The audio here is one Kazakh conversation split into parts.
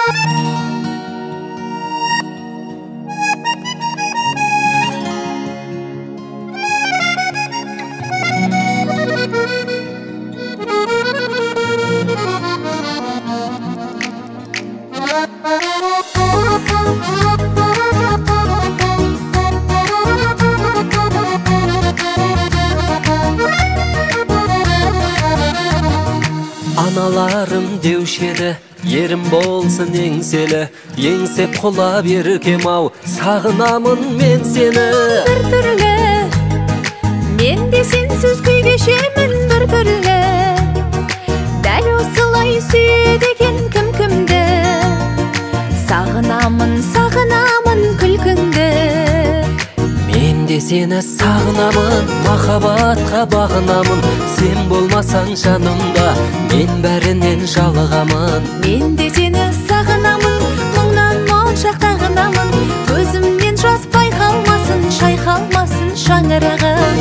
Аналарым деушеді, ерім болсын еңселі, еңсеп құла беркем-ау, сағынамын мен сені. Бір түрлі, мен де сенсіз күй кешемін бір түрлі. Дәл осылай сүйеді екен кім-кімді, сағынамын, сағынамын күлкіңді. Мен де сені сағынамын, махаббатқа бағынамын. Сен болмасаң жанымда, мен бәрінен жалығамын. Мен де сені сағынамын, мұңнан моншақтағынамын. Көзімнен жас байқалмасын, шайқалмасын шаңырағым.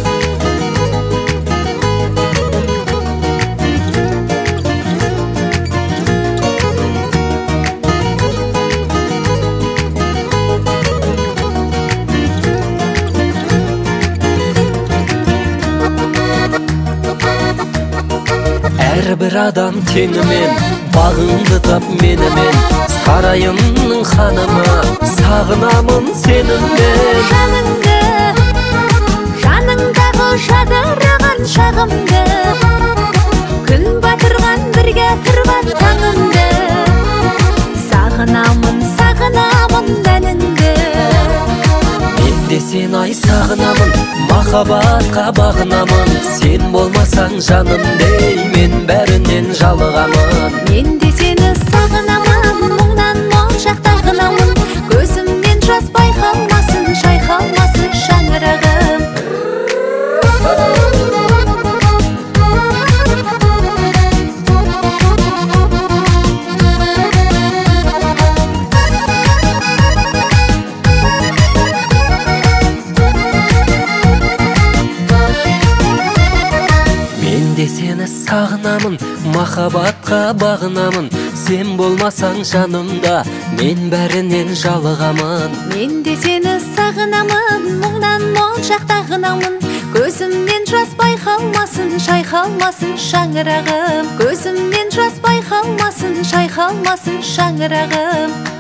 Әрбір адам теңімен, бағыңды тап менімен, сарайымның ханымы, сағынамын сеніммен. Жаныңды, жаныңдағы жадыраған шағымды, күн батырған бірге тұрған таңымды, сағынамын, сағынамын әніңді. Мен де сен ай сағынамын, махаббатқа бағынамын. Сен болмасаң жанымдей, мен бәрінен жалығамын. Мен де сені сағынамын, мұңнан моншақтағынамын. Көзімнен жас байқалмасын, шайқалмасын шаңырағым. Сені сағынамын, махаббатқа бағынамын. Сен болмасаң жанымда, мен бәрінен жалығамын. Мен де сені сағынамын, мұңнан моншақтағынамын. Көзімнен жас байқалмасын, шайқалмасын шаңырағым. Көзімнен жас байқалмасын, шайқалмасын шаңырағым.